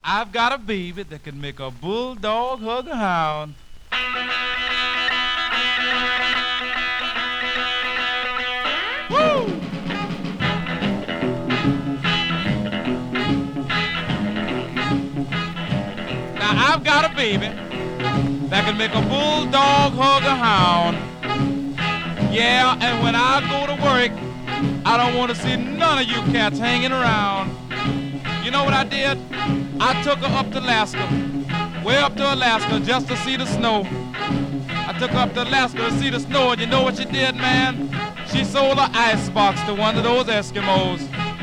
I've got a baby that can make a bulldog hug a hound. Woo! Now I've got a baby that can make a bulldog hug a hound. Yeah, and when I go to work, I don't want to see none of you cats hanging around. You know what I did? I took her up to Alaska, way up to Alaska just to see the snow. I took her up to Alaska to see the snow, and you know what she did, man? She sold her icebox to one of those Eskimos.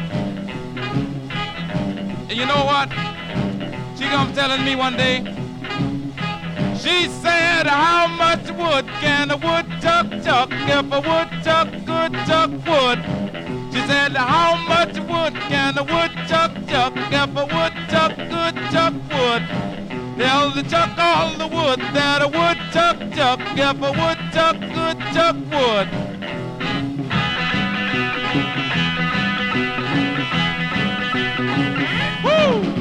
And you know what? She come telling me one day, she said, how much wood can a woodchuck chuck if a woodchuck could chuck wood? She said, how much wood can a woodchuck chuck if a woodchuck could chuck wood? Tell the chuck all the wood that a woodchuck chuck if a woodchuck could chuck wood. Woo!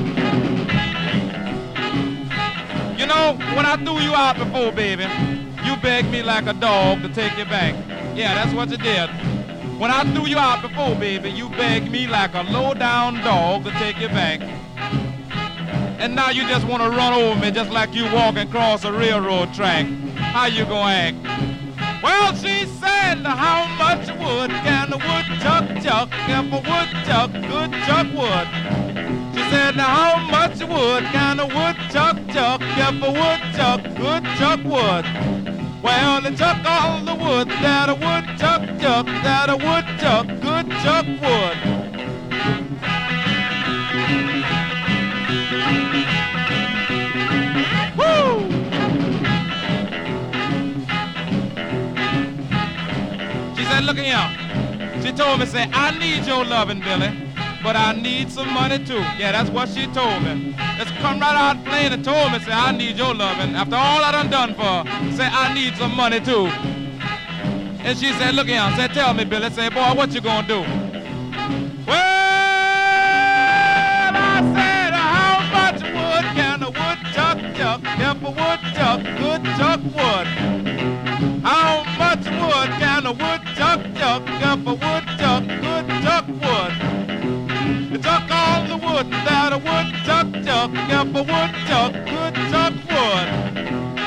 You know, when I threw you out before, baby, you begged me like a dog to take you back. Yeah, that's what you did. When I threw you out before, baby, you begged me like a low-down dog to take you back. And now you just want to run over me just like you walking across a railroad track. How you gonna act? Well, she said, how much wood can a woodchuck chuck if a woodchuck could chuck wood? She said, how much wood can a woodchuck chuck if a woodchuck could chuck wood? Well, it chuck all the wood that a woodchuck chuck, that a woodchuck could chuck wood. Woo! She said, look here. She told me, say, I need your loving, Billy, but I need some money too. Yeah, that's what she told me. Just come right out plain and told me, say, I need your loving. After all I done for her, say, I need some money too. And she said, look here, said, tell me, Billy, say, boy, what you gonna do? Well, I said, how much wood can a woodchuck chuck if a woodchuck could chuck wood? How much wood can a woodchuck chuck if a woodchuck could chuck wood? It chuck all the wood that a woodchuck chuck if a woodchuck could chuck wood.